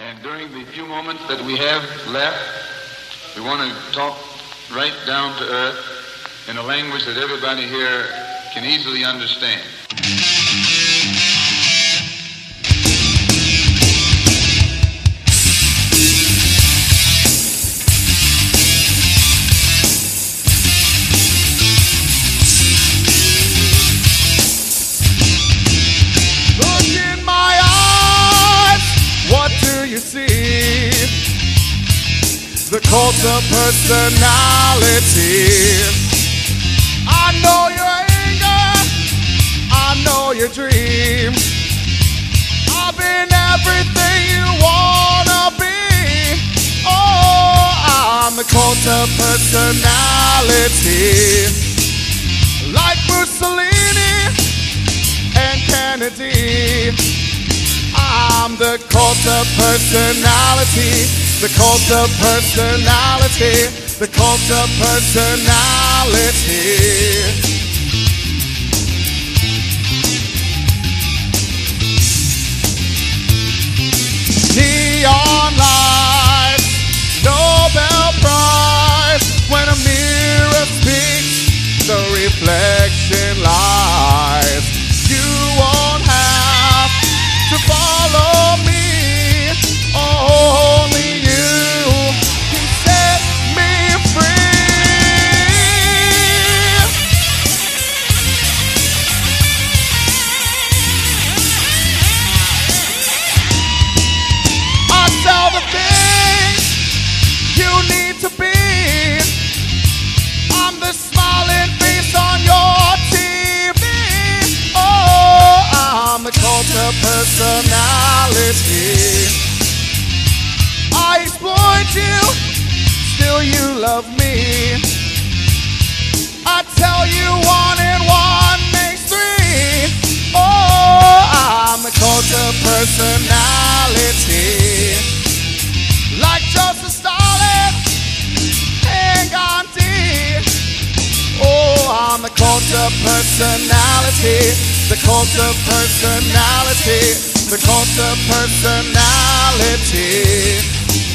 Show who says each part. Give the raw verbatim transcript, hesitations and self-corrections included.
Speaker 1: And during the few moments that we have left, we want to talk right down to earth in a language that everybody here can easily understand.
Speaker 2: The cult of personality. I know your anger, I know your dream. I've been everything you wanna be. Oh, I'm the cult of personality. Like Mussolini and Kennedy, I'm the cult of personality. The cult of personality, the cult of personality. Neon lights, Nobel Prize. When a mirror speaks, the reflection lies. You won't have to follow me. Only you can set me free. I tell the things you need to be. I'm the smiling face on your T V. Oh, I'm the cult of personality. I exploit you, still you love me. I tell you one and one makes three. Oh, I'm the cult of personality. Like Joseph Stalin and Gandhi. Oh, I'm the cult of personality. The cult of personality. The cult of personality.